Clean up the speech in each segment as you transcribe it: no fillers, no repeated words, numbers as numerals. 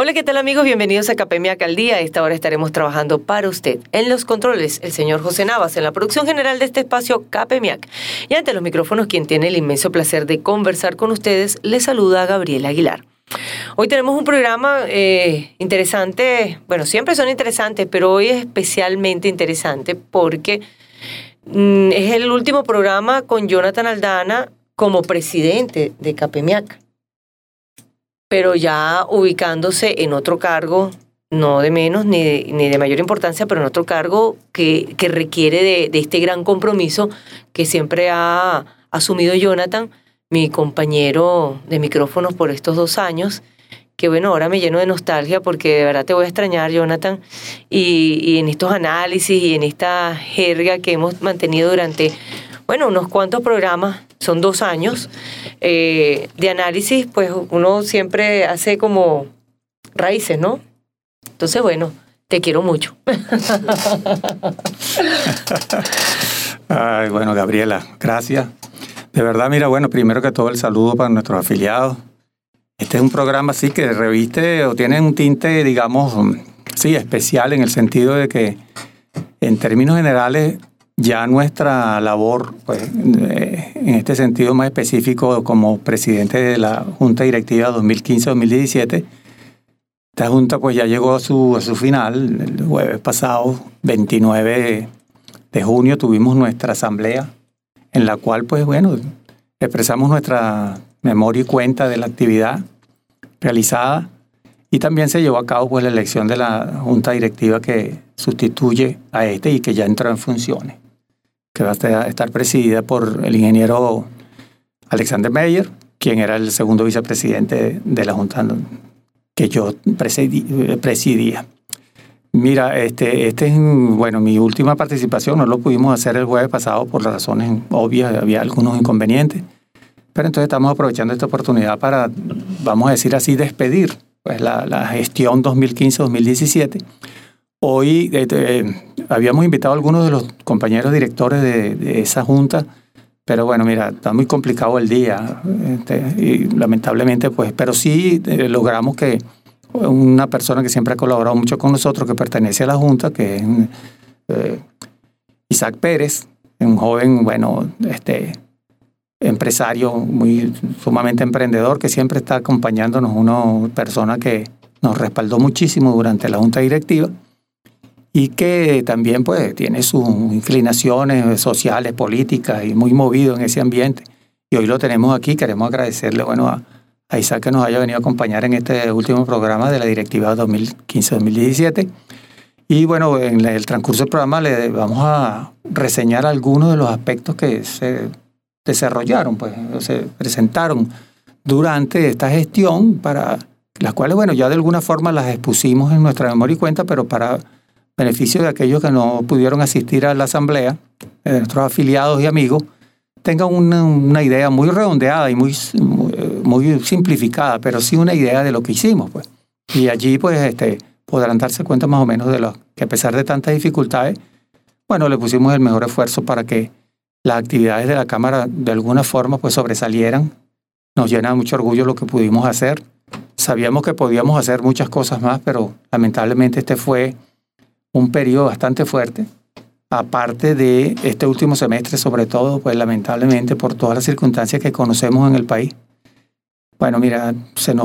Hola, ¿qué tal amigos? Bienvenidos a Capemiac al Día. A esta hora estaremos trabajando para usted. En los controles, el señor José Navas, en la producción general de este espacio Capemiac. Y ante los micrófonos, quien tiene el inmenso placer de conversar con ustedes, les saluda Gabriela Aguilar. Hoy tenemos un programa interesante, bueno, siempre son interesantes, pero hoy es especialmente interesante porque es el último programa con Jonathan Aldana como presidente de Capemiac, pero ya ubicándose en otro cargo, no de menos ni de mayor importancia, pero en otro cargo que requiere de este gran compromiso que siempre ha asumido Jonathan, mi compañero de micrófonos por estos 2 años, que bueno, ahora me lleno de nostalgia porque de verdad te voy a extrañar, Jonathan, y en estos análisis y en esta jerga que hemos mantenido durante, bueno, unos cuantos programas, son 2 años de análisis, pues uno siempre hace como raíces, ¿no? Entonces, bueno, te quiero mucho. Ay, bueno, Gabriela, gracias. De verdad, mira, bueno, primero que todo el saludo para nuestros afiliados. Este es un programa así que reviste o tiene un tinte, digamos, sí, especial en el sentido de que en términos generales ya nuestra labor, pues, en este sentido más específico como presidente de la Junta Directiva 2015-2017, esta Junta pues ya llegó a su final. El jueves pasado, 29 de junio, tuvimos nuestra asamblea en la cual, pues bueno, expresamos nuestra memoria y cuenta de la actividad realizada y también se llevó a cabo pues la elección de la Junta Directiva que sustituye a y que ya entró en funciones, que va a estar presidida por el ingeniero Alexander Meyer, quien era el segundo vicepresidente de la Junta que yo presidía. Mira, este es, bueno, mi última participación. No lo pudimos hacer el jueves pasado por razones obvias, había algunos inconvenientes, pero entonces estamos aprovechando esta oportunidad para, vamos a decir así, despedir pues la gestión 2015-2017. Hoy habíamos invitado a algunos de los compañeros directores de esa junta, pero bueno, mira, está muy complicado el día, y lamentablemente, pues, pero sí logramos que una persona que siempre ha colaborado mucho con nosotros, que pertenece a la junta, que es Isaac Pérez, un joven, bueno, empresario muy sumamente emprendedor, que siempre está acompañándonos, una persona que nos respaldó muchísimo durante la junta directiva y que también pues tiene sus inclinaciones sociales, políticas y muy movido en ese ambiente. Y hoy lo tenemos aquí. Queremos agradecerle, bueno, a Isaac que nos haya venido a acompañar en este último programa de la directiva 2015-2017. Y bueno, en el transcurso del programa le vamos a reseñar algunos de los aspectos que se desarrollaron, pues se presentaron durante esta gestión, para las cuales, bueno, ya de alguna forma las expusimos en nuestra memoria y cuenta, pero para beneficio de aquellos que no pudieron asistir a la asamblea, de nuestros afiliados y amigos, tengan una idea muy redondeada y muy simplificada, pero sí una idea de lo que hicimos, pues. Y allí, pues, podrán darse cuenta más o menos de lo que, a pesar de tantas dificultades, bueno, le pusimos el mejor esfuerzo para que las actividades de la Cámara de alguna forma pues sobresalieran. Nos llena de mucho orgullo lo que pudimos hacer. Sabíamos que podíamos hacer muchas cosas más, pero lamentablemente este fue un periodo bastante fuerte. Aparte de este último semestre, sobre todo, pues lamentablemente por todas las circunstancias que conocemos en el país. Bueno, mira,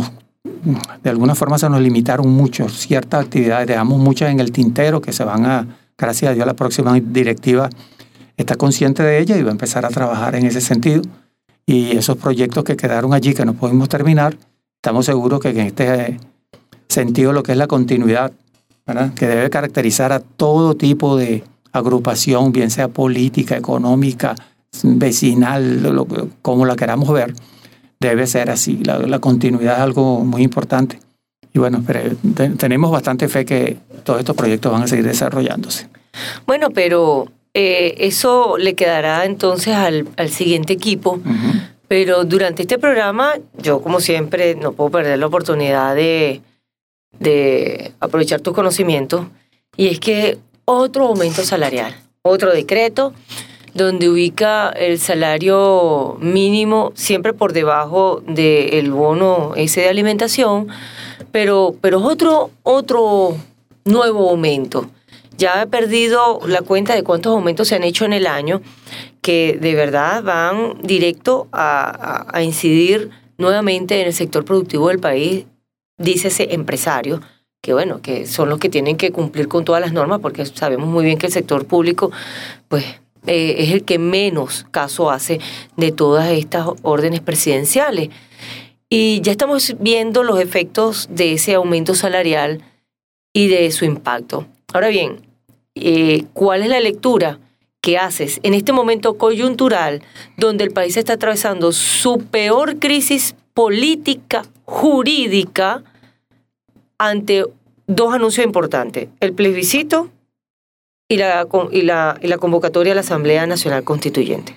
de alguna forma se nos limitaron mucho ciertas actividades. Dejamos muchas en el tintero que se van gracias a Dios, la próxima directiva está consciente de ella y va a empezar a trabajar en ese sentido. Y esos proyectos que quedaron allí, que no pudimos terminar, estamos seguros que en este sentido lo que es la continuidad, ¿verdad?, que debe caracterizar a todo tipo de agrupación, bien sea política, económica, vecinal, como la queramos ver, debe ser así. La continuidad es algo muy importante. Y bueno, tenemos bastante fe que todos estos proyectos van a seguir desarrollándose. Bueno, pero eso le quedará entonces al siguiente equipo. Uh-huh. Pero durante este programa, yo como siempre no puedo perder la oportunidad de aprovechar tus conocimientos. Y es que otro aumento salarial, otro decreto donde ubica el salario mínimo siempre por debajo del bono ese de alimentación, pero es otro nuevo aumento. Ya he perdido la cuenta de cuántos aumentos se han hecho en el año, que de verdad van directo a incidir nuevamente en el sector productivo del país, dícese empresarios, que bueno, que son los que tienen que cumplir con todas las normas, porque sabemos muy bien que el sector público, pues, es el que menos caso hace de todas estas órdenes presidenciales. Y ya estamos viendo los efectos de ese aumento salarial y de su impacto. Ahora bien, ¿cuál es la lectura que haces en este momento coyuntural donde el país está atravesando su peor crisis política, jurídica, ante dos anuncios importantes: el plebiscito y la convocatoria a la Asamblea Nacional Constituyente?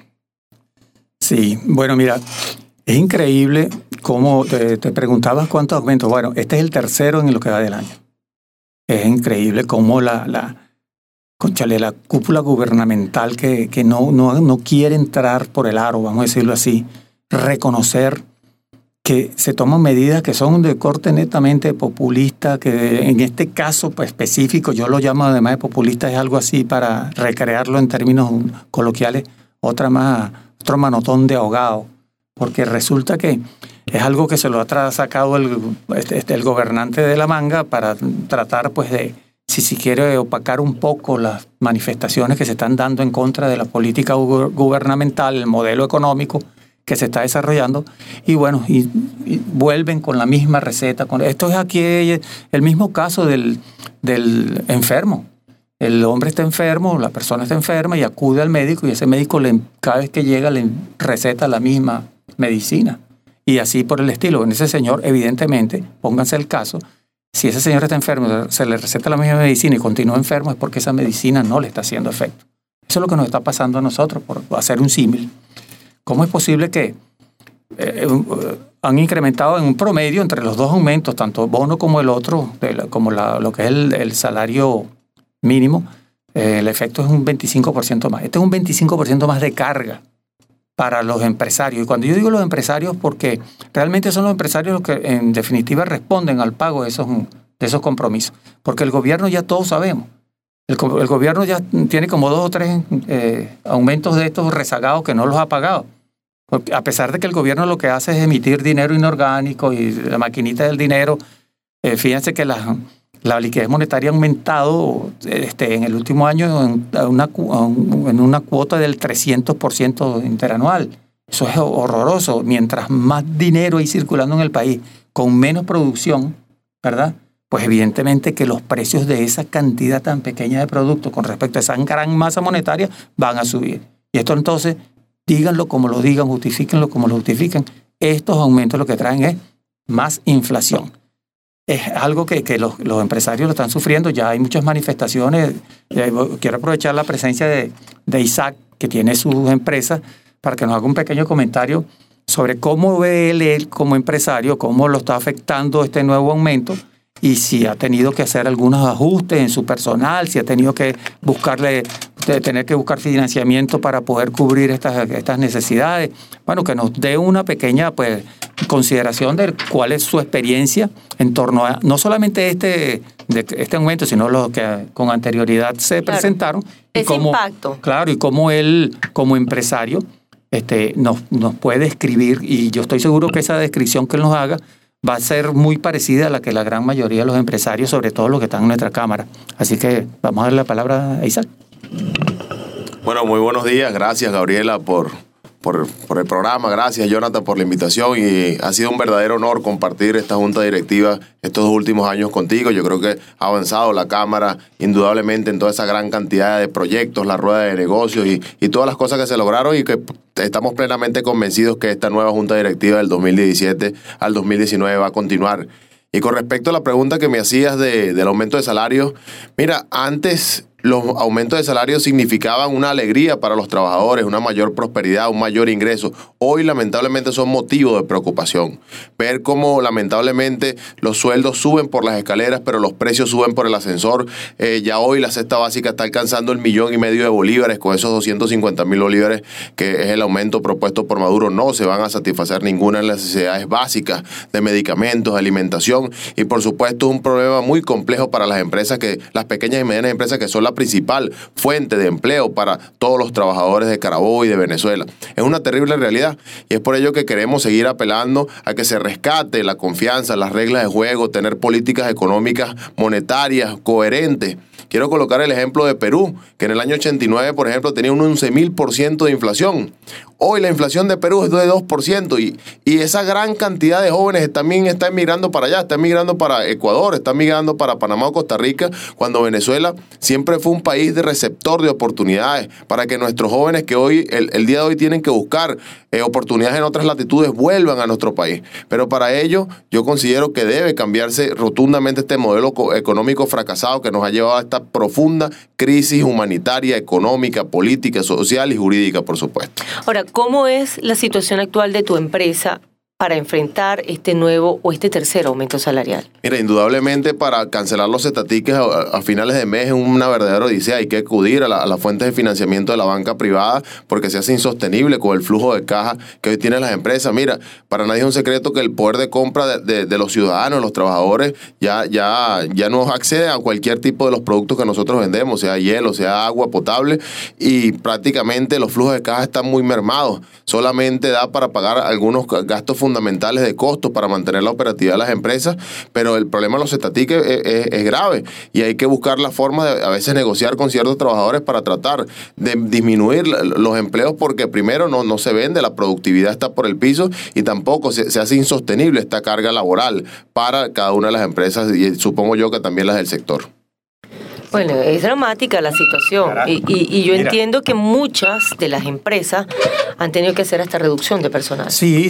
Sí, bueno, mira, es increíble cómo te preguntabas cuántos aumentos. Bueno, este es el tercero en lo que va del año. Es increíble cómo la cúpula gubernamental que no quiere entrar por el aro, vamos a decirlo así, reconocer que se toman medidas que son de corte netamente populista, que en este caso pues, específico, yo lo llamo además de populista, es algo así para recrearlo en términos coloquiales, otro manotón de ahogado, porque resulta que es algo que se lo ha sacado el gobernante de la manga para tratar pues de, si quiere, opacar un poco las manifestaciones que se están dando en contra de la política gubernamental, el modelo económico que se está desarrollando, y bueno, y vuelven con la misma receta. Esto es aquí el mismo caso del enfermo. El hombre está enfermo, la persona está enferma y acude al médico, y ese médico cada vez que llega le receta la misma medicina. Y así por el estilo. En ese señor, evidentemente, pónganse el caso, si ese señor está enfermo, se le receta la misma medicina y continúa enfermo, es porque esa medicina no le está haciendo efecto. Eso es lo que nos está pasando a nosotros, por hacer un símil. ¿Cómo es posible que han incrementado en un promedio entre los dos aumentos, tanto bono como el otro, como lo que es el salario mínimo, el efecto es un 25% más? Este es un 25% más de carga para los empresarios. Y cuando yo digo los empresarios, porque realmente son los empresarios los que en definitiva responden al pago de esos compromisos. Porque el gobierno ya todos sabemos. El gobierno ya tiene como 2 o 3 aumentos de estos rezagados que no los ha pagado. Porque a pesar de que el gobierno lo que hace es emitir dinero inorgánico y la maquinita del dinero, fíjense que la liquidez monetaria ha aumentado en el último año en una cuota del 300% interanual. Eso es horroroso. Mientras más dinero hay circulando en el país con menos producción, ¿verdad? Pues evidentemente que los precios de esa cantidad tan pequeña de productos con respecto a esa gran masa monetaria van a subir. Y esto entonces, díganlo como lo digan, justifíquenlo como lo justifiquen, estos aumentos lo que traen es más inflación. Es algo que los empresarios lo están sufriendo. Ya hay muchas manifestaciones. Quiero aprovechar la presencia de Isaac, que tiene sus empresas, para que nos haga un pequeño comentario sobre cómo ve él como empresario, cómo lo está afectando este nuevo aumento, y si ha tenido que hacer algunos ajustes en su personal, si ha tenido que tener que buscar financiamiento para poder cubrir estas necesidades. Bueno, que nos dé una pequeña consideración de cuál es su experiencia en torno a no solamente este aumento, sino los que con anterioridad se presentaron. Ese impacto. Claro, y cómo él, como empresario, nos puede describir, y yo estoy seguro que esa descripción que él nos haga va a ser muy parecida a la que la gran mayoría de los empresarios, sobre todo los que están en nuestra Cámara. Así que vamos a darle la palabra a Isaac. Bueno, muy buenos días. Gracias, Gabriela, por el programa. Gracias, Jonathan, por la invitación. Y ha sido un verdadero honor compartir esta junta directiva estos 2 últimos años contigo. Yo creo que ha avanzado la Cámara indudablemente en toda esa gran cantidad de proyectos, la rueda de negocios y todas las cosas que se lograron, y que estamos plenamente convencidos que esta nueva junta directiva del 2017 al 2019 va a continuar. Y con respecto a la pregunta que me hacías del aumento de salarios, mira, antes los aumentos de salario significaban una alegría para los trabajadores, una mayor prosperidad, un mayor ingreso. Hoy lamentablemente son motivo de preocupación. Ver cómo lamentablemente los sueldos suben por las escaleras, pero los precios suben por el ascensor. Ya hoy la cesta básica está alcanzando el 1,5 millones de bolívares. Con esos 250,000 bolívares, que es el aumento propuesto por Maduro, no se van a satisfacer ninguna de las necesidades básicas de medicamentos, alimentación, y por supuesto es un problema muy complejo para las empresas, las pequeñas y medianas empresas, que son la principal fuente de empleo para todos los trabajadores de Carabobo y de Venezuela. Es una terrible realidad, y es por ello que queremos seguir apelando a que se rescate la confianza, las reglas de juego, tener políticas económicas monetarias coherentes. Quiero colocar el ejemplo de Perú, que en el año 89, por ejemplo, tenía un 11,000% de inflación. Hoy la inflación de Perú es de 2%, y esa gran cantidad de jóvenes también está emigrando para allá, está emigrando para Ecuador, está migrando para Panamá o Costa Rica, cuando Venezuela siempre fue un país de receptor de oportunidades, para que nuestros jóvenes que hoy, el día de hoy, tienen que buscar oportunidades en otras latitudes, vuelvan a nuestro país. Pero para ello yo considero que debe cambiarse rotundamente este modelo económico fracasado que nos ha llevado a esta profunda crisis humanitaria, económica, política, social y jurídica, por supuesto. Ahora, ¿cómo es la situación actual de tu empresa para enfrentar este nuevo o este tercer aumento salarial? Mira, indudablemente para cancelar los estatiques a finales de mes es una verdadera odisea. Hay que acudir a las fuentes de financiamiento de la banca privada, porque se hace insostenible con el flujo de caja que hoy tienen las empresas. Mira, para nadie es un secreto que el poder de compra de los ciudadanos, los trabajadores, ya no accede a cualquier tipo de los productos que nosotros vendemos, sea hielo, sea agua potable, y prácticamente los flujos de caja están muy mermados. Solamente da para pagar algunos gastos fundamentales de costos para mantener la operatividad de las empresas, pero el problema de los estatiques es grave, y hay que buscar la forma de a veces negociar con ciertos trabajadores para tratar de disminuir los empleos, porque primero no se vende, la productividad está por el piso, y tampoco se hace insostenible esta carga laboral para cada una de las empresas, y supongo yo que también las del sector. Bueno, es dramática la situación, y yo entiendo que muchas de las empresas han tenido que hacer hasta reducción de personal. Sí,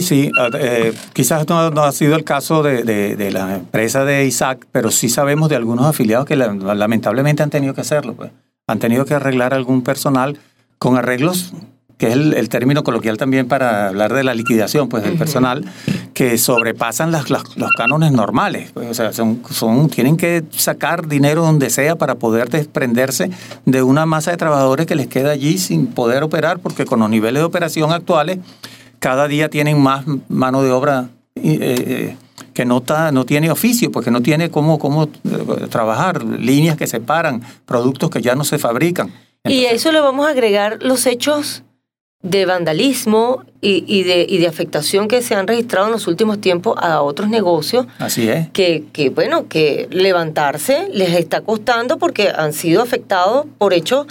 quizás no ha sido el caso de la empresa de Isaac, pero sí sabemos de algunos afiliados que lamentablemente han tenido que hacerlo, pues. Han tenido que arreglar algún personal con arreglos, que es el término coloquial también para hablar de la liquidación, pues, del personal, que sobrepasan los cánones normales. Pues, o sea, tienen que sacar dinero donde sea para poder desprenderse de una masa de trabajadores que les queda allí sin poder operar, porque con los niveles de operación actuales, cada día tienen más mano de obra que no tiene oficio, porque no tiene cómo trabajar, líneas que se paran, productos que ya no se fabrican. Entonces, y a eso le vamos a agregar los hechos de vandalismo y de afectación que se han registrado en los últimos tiempos a otros negocios. Así es. Que levantarse les está costando, porque han sido afectados por hechos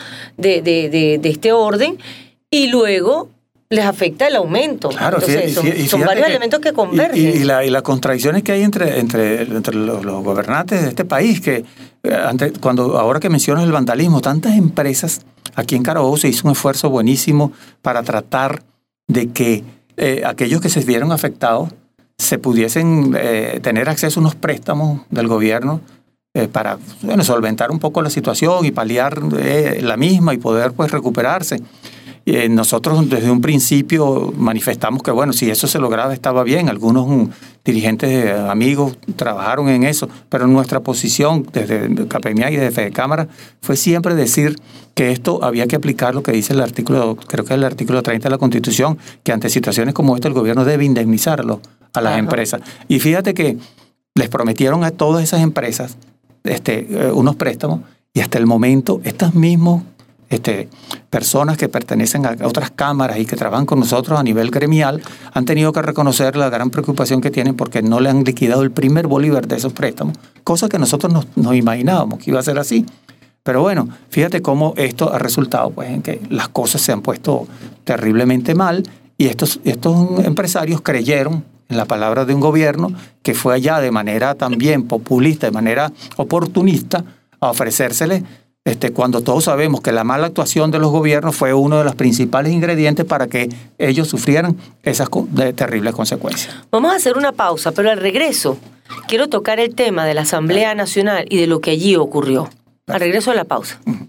de este orden, y luego les afecta el aumento. Claro, entonces son varios elementos que convergen. Y las contradicciones que hay entre los gobernantes de este país, que ahora que mencionas el vandalismo, tantas empresas. Aquí en Carabobo se hizo un esfuerzo buenísimo para tratar de que aquellos que se vieron afectados se pudiesen tener acceso a unos préstamos del gobierno para solventar un poco la situación y paliar la misma y poder, pues, recuperarse. Nosotros desde un principio manifestamos que, si eso se lograba estaba bien. Algunos dirigentes amigos trabajaron en eso, pero nuestra posición desde CAPEMIAC y desde FEDECámara fue siempre decir que esto había que aplicar lo que dice el artículo, creo que es el artículo 30 de la Constitución, que ante situaciones como esta el gobierno debe indemnizarlo a las empresas. Y fíjate que les prometieron a todas esas empresas unos préstamos, y hasta el momento estas mismas personas que pertenecen a otras cámaras y que trabajan con nosotros a nivel gremial han tenido que reconocer la gran preocupación que tienen, porque no le han liquidado el primer bolívar de esos préstamos, cosa que nosotros nos imaginábamos que iba a ser así. Pero bueno, fíjate cómo esto ha resultado, pues, en que las cosas se han puesto terriblemente mal, y estos empresarios creyeron en la palabra de un gobierno que fue allá de manera también populista, de manera oportunista, a ofrecérsele, cuando todos sabemos que la mala actuación de los gobiernos fue uno de los principales ingredientes para que ellos sufrieran esas terribles consecuencias. Vamos a hacer una pausa, pero al regreso quiero tocar el tema de la Asamblea Nacional y de lo que allí ocurrió. Al regreso de la pausa.